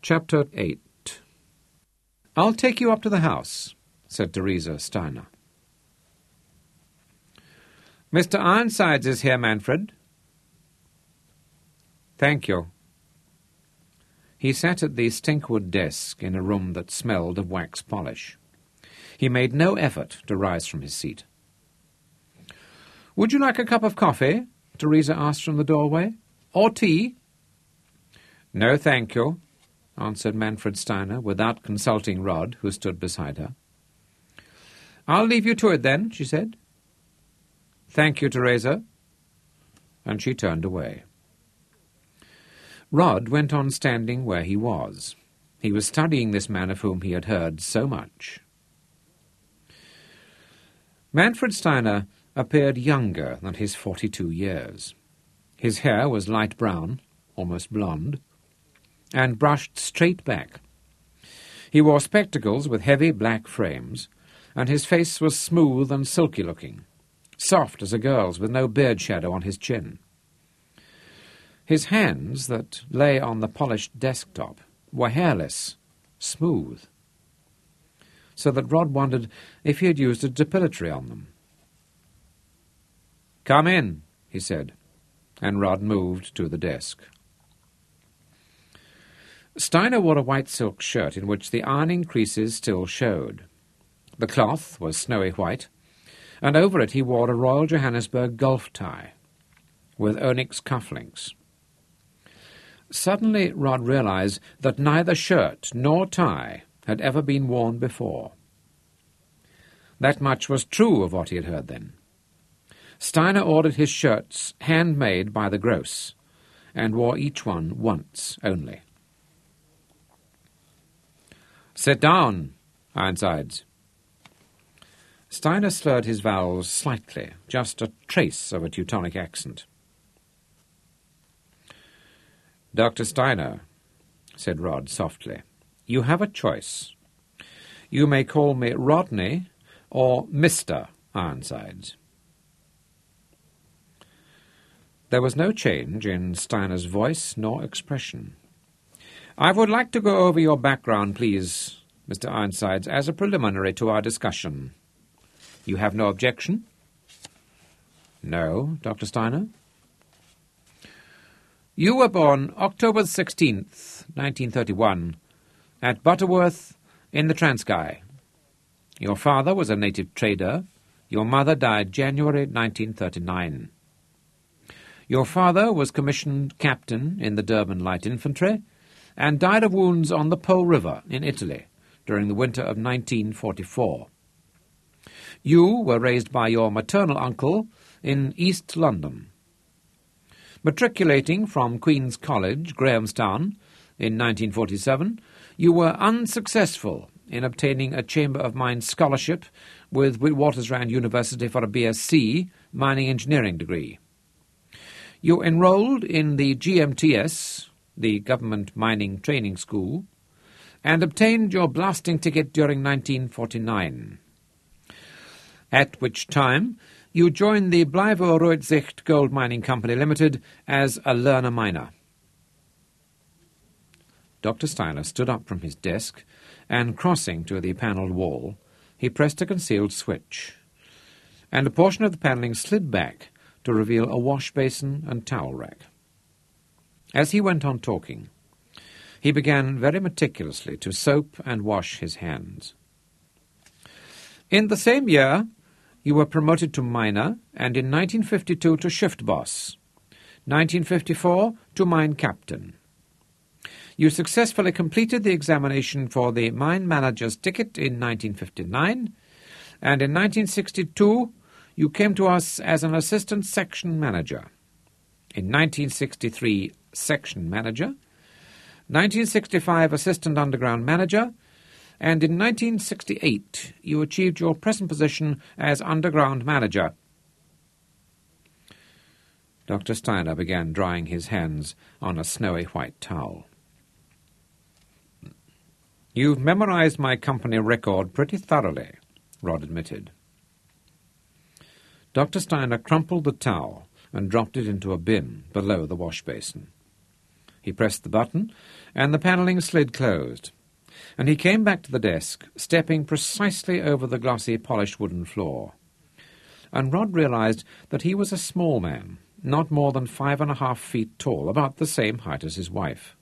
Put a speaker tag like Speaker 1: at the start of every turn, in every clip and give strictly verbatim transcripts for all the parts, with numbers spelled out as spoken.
Speaker 1: Chapter eight. "I'll take you up to the house," said Teresa Steiner. "Mister Ironsides is here, Manfred." "Thank you." He sat at the stinkwood desk in a room that smelled of wax polish. He made no effort to rise from his seat. "Would you like a cup of coffee?" Teresa asked from the doorway. "Or tea?" "No, thank you," answered Manfred Steiner, without consulting Rod, who stood beside her. "I'll leave you to it, then," she said. "Thank you, Teresa." And she turned away. Rod went on standing where he was. He was studying this man of whom he had heard so much. Manfred Steiner appeared younger than his forty-two years. His hair was light brown, almost blonde, and brushed straight back. He wore spectacles with heavy black frames, and his face was smooth and silky-looking, soft as a girl's, with no beard shadow on his chin. His hands, that lay on the polished desktop, were hairless, smooth, so that Rod wondered if he had used a depilatory on them. "Come in," he said, and Rod moved to the desk. Steiner wore a white silk shirt in which the ironing creases still showed. The cloth was snowy white, and over it he wore a Royal Johannesburg golf tie, with onyx cufflinks. Suddenly Rod realized that neither shirt nor tie had ever been worn before. That much was true of what he had heard then. Steiner ordered his shirts handmade by the gross, and wore each one once only. "Sit down, Ironsides." Steiner slurred his vowels slightly, just a trace of a Teutonic accent. "Doctor Steiner," said Rod softly, "you have a choice. You may call me Rodney or Mister Ironsides." There was no change in Steiner's voice nor expression. "I would like to go over your background, please, Mister Ironsides, as a preliminary to our discussion. You have no objection?" "No, Doctor Steiner." "You were born October sixteenth, nineteen thirty-one, at Butterworth in the Transkei. Your father was a native trader. Your mother died January nineteen thirty-nine. Your father was commissioned captain in the Durban Light Infantry and died of wounds on the Po River in Italy during the winter of nineteen forty-four. You were raised by your maternal uncle in East London. Matriculating from Queen's College, Grahamstown, in nineteen forty-seven, you were unsuccessful in obtaining a Chamber of Mines scholarship with Witwatersrand University for a B S c mining engineering degree. You enrolled in the G M T S, the Government Mining Training School, and obtained your blasting ticket during nineteen forty-nine, at which time you joined the Blyvo Rooizicht Gold Mining Company Limited as a learner miner. Doctor Steiner stood up from his desk, and crossing to the panelled wall, he pressed a concealed switch, and a portion of the panelling slid back to reveal a wash basin and towel rack. As he went on talking, he began very meticulously to soap and wash his hands. In the same year, you were promoted to miner, and in nineteen fifty-two to shift boss, nineteen fifty-four to mine captain. You successfully completed the examination for the mine manager's ticket in nineteen fifty-nine, and in nineteen sixty-two you came to us as an assistant section manager. In nineteen sixty-three, section manager, nineteen sixty-five assistant underground manager, and in nineteen sixty-eight you achieved your present position as underground manager. Doctor Steiner began drying his hands on a snowy white towel. "You've memorized my company record pretty thoroughly," Rod admitted. Doctor Steiner crumpled the towel and dropped it into a bin below the wash basin. He pressed the button, and the panelling slid closed, and he came back to the desk, stepping precisely over the glossy, polished wooden floor. And Rod realized that he was a small man, not more than five and a half feet tall, about the same height as his wife.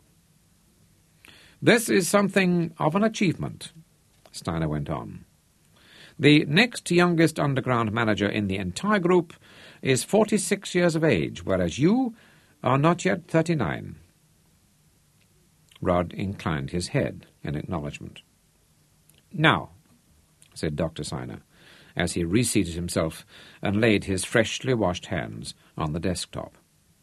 Speaker 1: "This is something of an achievement," Steiner went on. "The next youngest underground manager in the entire group is forty-six years of age, whereas you are not yet thirty-nine. Rod inclined his head in acknowledgment. "Now," said Doctor Steiner, as he reseated himself and laid his freshly washed hands on the desktop,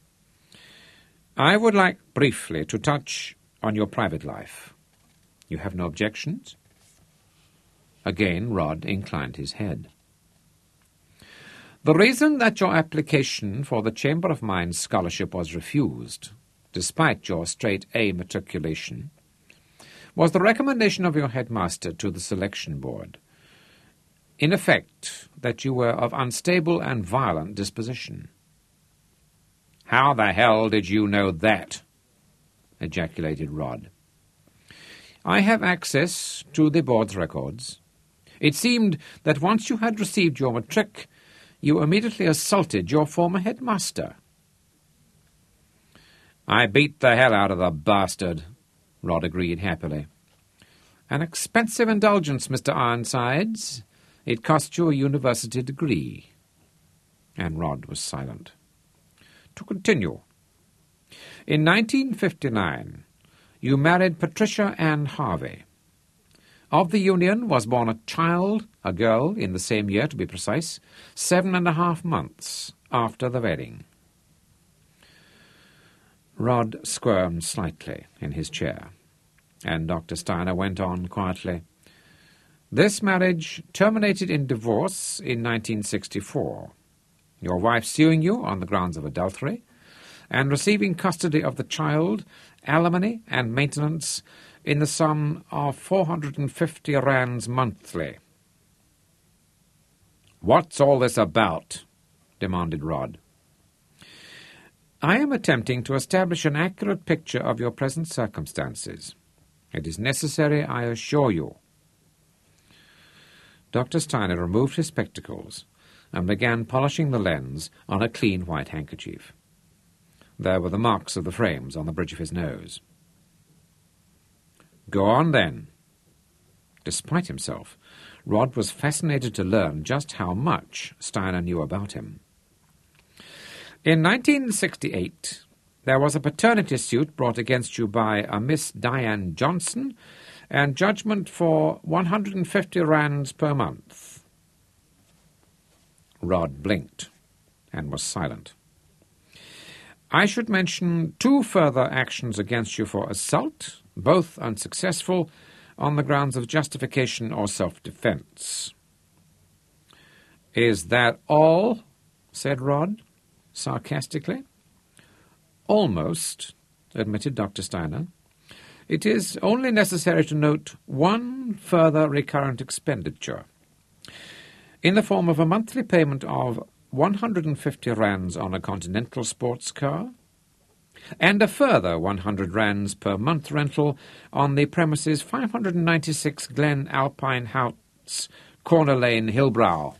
Speaker 1: "I would like briefly to touch on your private life. You have no objections?" Again Rod inclined his head. "The reason that your application for the Chamber of Mines scholarship was refused, despite your straight-A matriculation, was the recommendation of your headmaster to the selection board. In effect, that you were of unstable and violent disposition." "How the hell did you know that?" ejaculated Rod. "I have access to the board's records. It seemed that once you had received your matric, you immediately assaulted your former headmaster." "I beat the hell out of the bastard," Rod agreed happily. "An expensive indulgence, Mister Ironsides. It cost you a university degree." And Rod was silent. To continue. In nineteen fifty-nine, you married Patricia Ann Harvey. Of the union was born a child, a girl, in the same year, to be precise, seven and a half months after the wedding. Rod squirmed slightly in his chair, and Doctor Steiner went on quietly. "This marriage terminated in divorce in nineteen sixty-four, your wife suing you on the grounds of adultery, and receiving custody of the child, alimony, and maintenance in the sum of four hundred and fifty rands monthly." "What's all this about?" demanded Rod. "I am attempting to establish an accurate picture of your present circumstances. It is necessary, I assure you." Doctor Steiner removed his spectacles and began polishing the lens on a clean white handkerchief. There were the marks of the frames on the bridge of his nose. "Go on, then." Despite himself, Rod was fascinated to learn just how much Steiner knew about him. "In nineteen sixty-eight, there was a paternity suit brought against you by a Miss Diane Johnson, and judgment for one hundred and fifty rands per month." Rod blinked and was silent. "I should mention two further actions against you for assault, both unsuccessful, on the grounds of justification or self-defense." "Is that all?" said Rod, sarcastically. "Almost," admitted Doctor Steiner. "It is only necessary to note one further recurrent expenditure, in the form of a monthly payment of one hundred and fifty rands on a Continental sports car, and a further one hundred rands per month rental on the premises five hundred and ninety-six Glen Alpine House, Corner Lane, Hillbrow."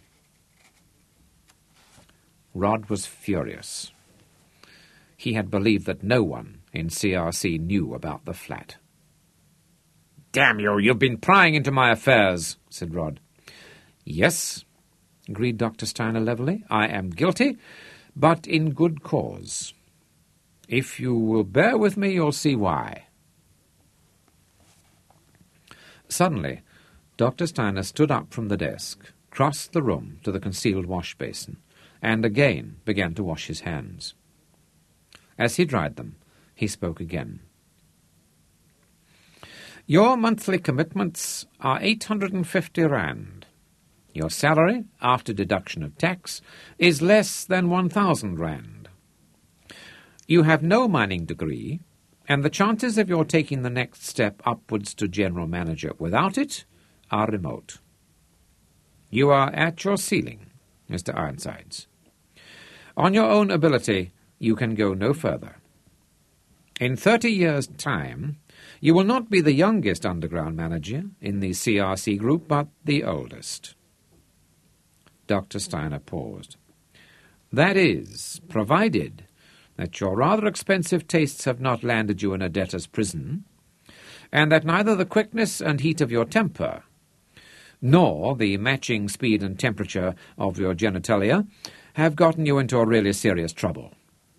Speaker 1: Rod was furious. He had believed that no one in C R C knew about the flat. "Damn you, you've been prying into my affairs," said Rod. "Yes," agreed Doctor Steiner levelly, "I am guilty, but in good cause. If you will bear with me, you'll see why." Suddenly, Doctor Steiner stood up from the desk, crossed the room to the concealed wash basin, and again began to wash his hands. As he dried them, he spoke again. "Your monthly commitments are eight hundred and fifty rand. Your salary, after deduction of tax, is less than one thousand rand. You have no mining degree, and the chances of your taking the next step upwards to general manager without it are remote. You are at your ceiling, Mister Ironsides. On your own ability, you can go no further. In thirty years' time, you will not be the youngest underground manager in the C R C group, but the oldest. Doctor Steiner paused. That is, provided that your rather expensive tastes have not landed you in a debtor's prison, and that neither the quickness and heat of your temper, nor the matching speed and temperature of your genitalia have gotten you into a really serious trouble.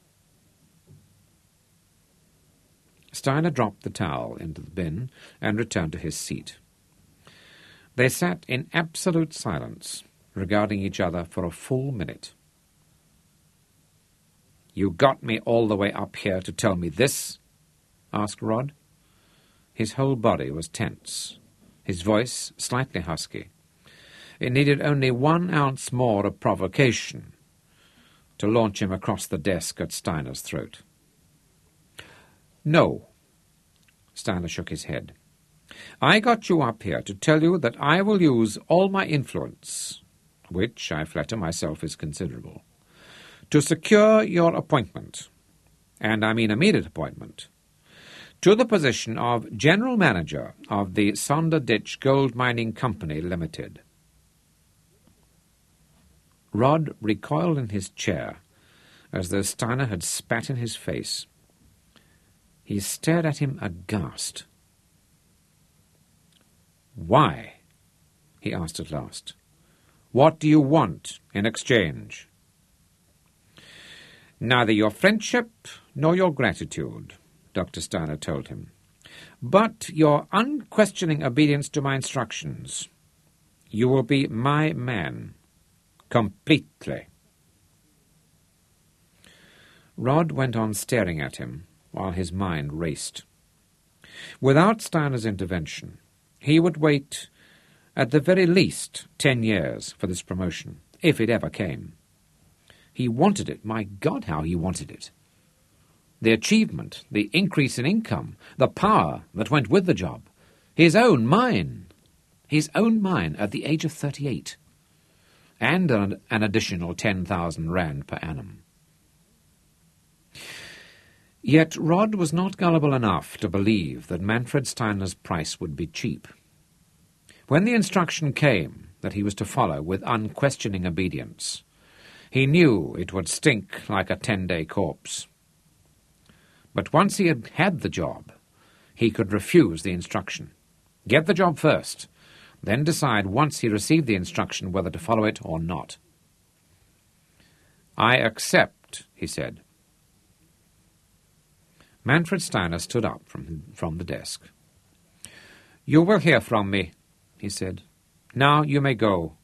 Speaker 1: Steiner dropped the towel into the bin and returned to his seat. They sat in absolute silence, regarding each other for a full minute. "You got me all the way up here to tell me this?" asked Rod. His whole body was tense, his voice slightly husky. It needed only one ounce more of provocation to launch him across the desk at Steiner's throat. "No." Steiner shook his head. "I got you up here to tell you that I will use all my influence, which I flatter myself is considerable, to secure your appointment, and I mean immediate appointment, to the position of General Manager of the Sonderditch Gold Mining Company Limited." Rod recoiled in his chair, as though Steiner had spat in his face. He stared at him aghast. "Why?" he asked at last. "What do you want in exchange?" "Neither your friendship nor your gratitude," Doctor Steiner told him, "but your unquestioning obedience to my instructions. You will be my man. Completely." Rod went on staring at him, while his mind raced. Without Steiner's intervention, he would wait at the very least ten years for this promotion, if it ever came. He wanted it. My God, how he wanted it. The achievement, the increase in income, the power that went with the job. His own mine. His own mine at the age of thirty-eight. And an, an additional ten thousand rand per annum. Yet Rod was not gullible enough to believe that Manfred Steiner's price would be cheap. When the instruction came that he was to follow with unquestioning obedience, he knew it would stink like a ten-day corpse. But once he had had the job, he could refuse the instruction. Get the job first, then decide once he received the instruction whether to follow it or not. "I accept," he said. Manfred Steiner stood up from, from the desk. "You will hear from me," he said. "Now you may go.